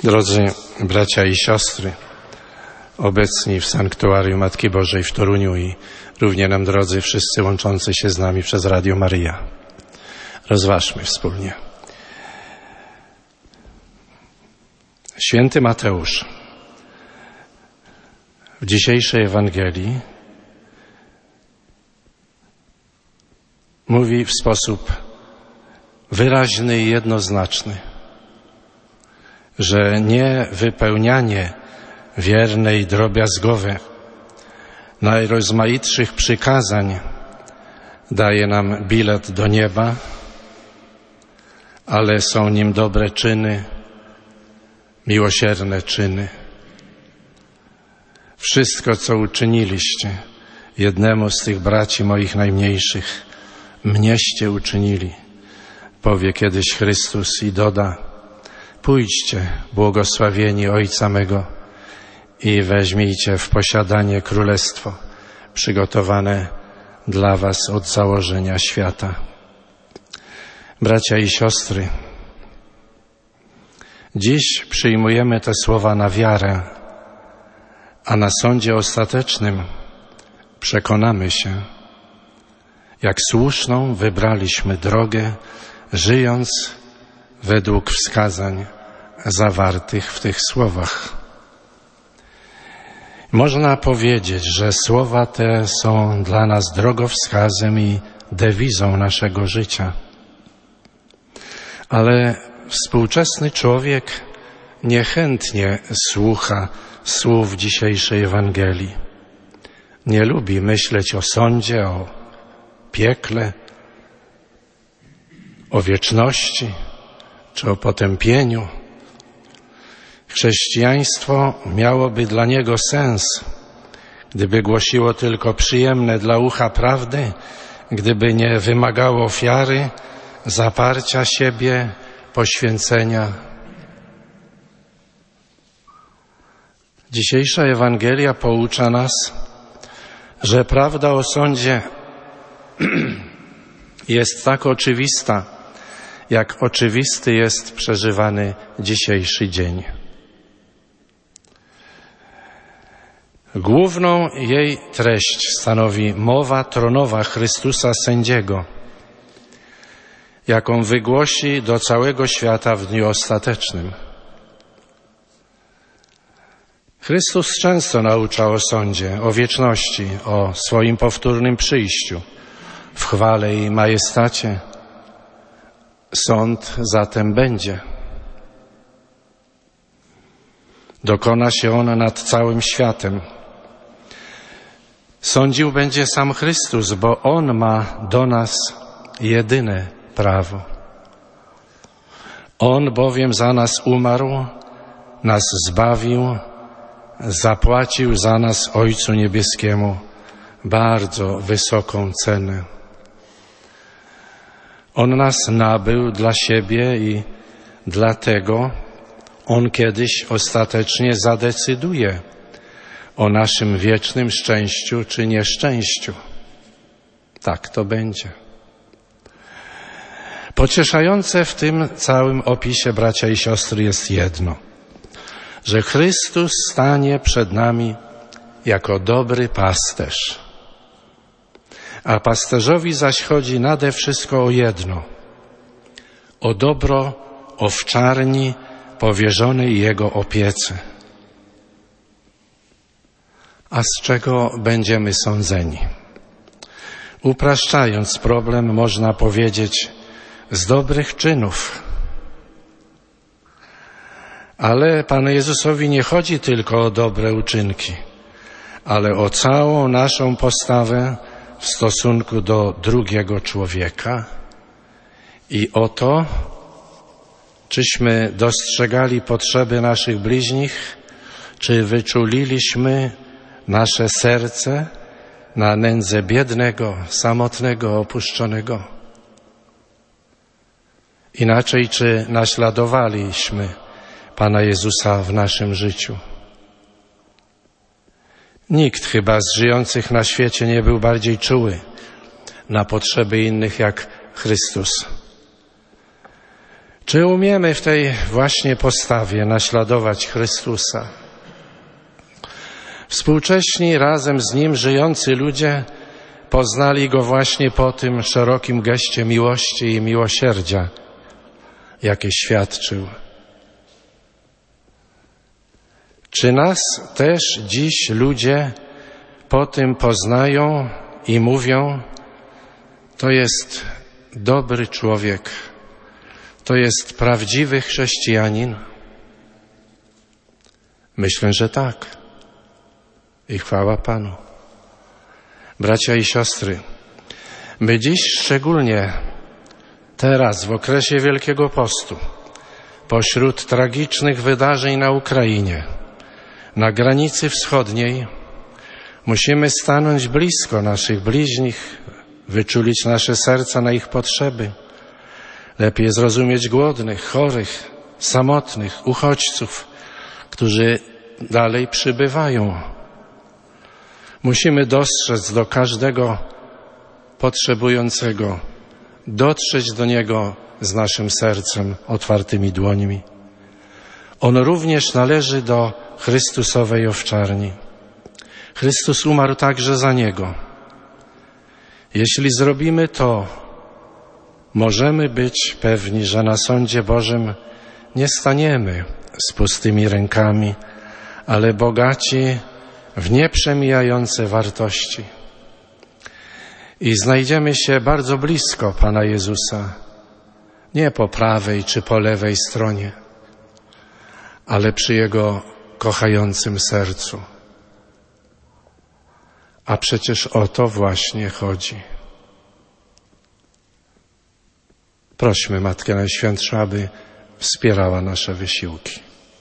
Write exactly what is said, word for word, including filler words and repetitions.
Drodzy bracia i siostry, obecni w Sanktuarium Matki Bożej w Toruniu i równie nam drodzy wszyscy łączący się z nami przez Radio Maryja. Rozważmy wspólnie. Święty Mateusz w dzisiejszej Ewangelii mówi w sposób wyraźny i jednoznaczny, że nie wypełnianie wierne i drobiazgowe najrozmaitszych przykazań daje nam bilet do nieba, ale są nim dobre czyny, miłosierne czyny. Wszystko, co uczyniliście jednemu z tych braci moich najmniejszych, mnieście uczynili, powie kiedyś Chrystus i doda: pójdźcie, błogosławieni Ojca mego, i weźmijcie w posiadanie królestwo przygotowane dla was od założenia świata. Bracia i siostry, dziś przyjmujemy te słowa na wiarę, a na sądzie ostatecznym przekonamy się, jak słuszną wybraliśmy drogę, żyjąc według wskazań zawartych w tych słowach. Można powiedzieć, że słowa te są dla nas drogowskazem i dewizą naszego życia. Ale współczesny człowiek niechętnie słucha słów dzisiejszej Ewangelii. Nie lubi myśleć o sądzie, o piekle, o wieczności czy o potępieniu. Chrześcijaństwo miałoby dla niego sens, gdyby głosiło tylko przyjemne dla ucha prawdy, gdyby nie wymagało ofiary, zaparcia siebie, poświęcenia. Dzisiejsza Ewangelia poucza nas, że prawda o sądzie jest tak oczywista, jak oczywisty jest przeżywany dzisiejszy dzień. Główną jej treść stanowi mowa tronowa Chrystusa Sędziego, jaką wygłosi do całego świata w dniu ostatecznym. Chrystus często nauczał o sądzie, o wieczności, o swoim powtórnym przyjściu, w chwale i majestacie. Sąd zatem będzie. Dokona się on nad całym światem. Sądził będzie sam Chrystus, bo On ma do nas jedyne prawo. On bowiem za nas umarł, nas zbawił, zapłacił za nas Ojcu Niebieskiemu bardzo wysoką cenę. On nas nabył dla siebie i dlatego On kiedyś ostatecznie zadecyduje o naszym wiecznym szczęściu czy nieszczęściu. Tak to będzie. Pocieszające w tym całym opisie, bracia i siostry, jest jedno, że Chrystus stanie przed nami jako dobry pasterz. A pasterzowi zaś chodzi nade wszystko o jedno, o dobro owczarni powierzonej Jego opiece. A z czego będziemy sądzeni? Upraszczając problem, można powiedzieć, z dobrych czynów. Ale Panu Jezusowi nie chodzi tylko o dobre uczynki, ale o całą naszą postawę w stosunku do drugiego człowieka i o to, czyśmy dostrzegali potrzeby naszych bliźnich, czy wyczuliliśmy nasze serce na nędzę biednego, samotnego, opuszczonego. Inaczej, czy naśladowaliśmy Pana Jezusa w naszym życiu. Nikt chyba z żyjących na świecie nie był bardziej czuły na potrzeby innych jak Chrystus. Czy umiemy w tej właśnie postawie naśladować Chrystusa? Współcześni, razem z Nim żyjący ludzie poznali Go właśnie po tym szerokim geście miłości i miłosierdzia, jakie świadczył. Czy nas też dziś ludzie po tym poznają i mówią, to jest dobry człowiek, to jest prawdziwy chrześcijanin? Myślę, że tak. I chwała Panu. Bracia i siostry, my dziś szczególnie teraz, w okresie Wielkiego Postu, pośród tragicznych wydarzeń na Ukrainie, na granicy wschodniej, musimy stanąć blisko naszych bliźnich, wyczulić nasze serca na ich potrzeby, lepiej zrozumieć głodnych, chorych, samotnych, uchodźców, którzy dalej przybywają. Musimy dostrzec do każdego potrzebującego, dotrzeć do niego z naszym sercem, otwartymi dłońmi. On również należy do Chrystusowej owczarni. Chrystus umarł także za niego. Jeśli zrobimy to, możemy być pewni, że na sądzie Bożym nie staniemy z pustymi rękami, ale bogaci w nieprzemijające wartości. I znajdziemy się bardzo blisko Pana Jezusa, nie po prawej czy po lewej stronie, ale przy Jego kochającym sercu. A przecież o to właśnie chodzi. Prośmy Matkę Najświętszą, aby wspierała nasze wysiłki.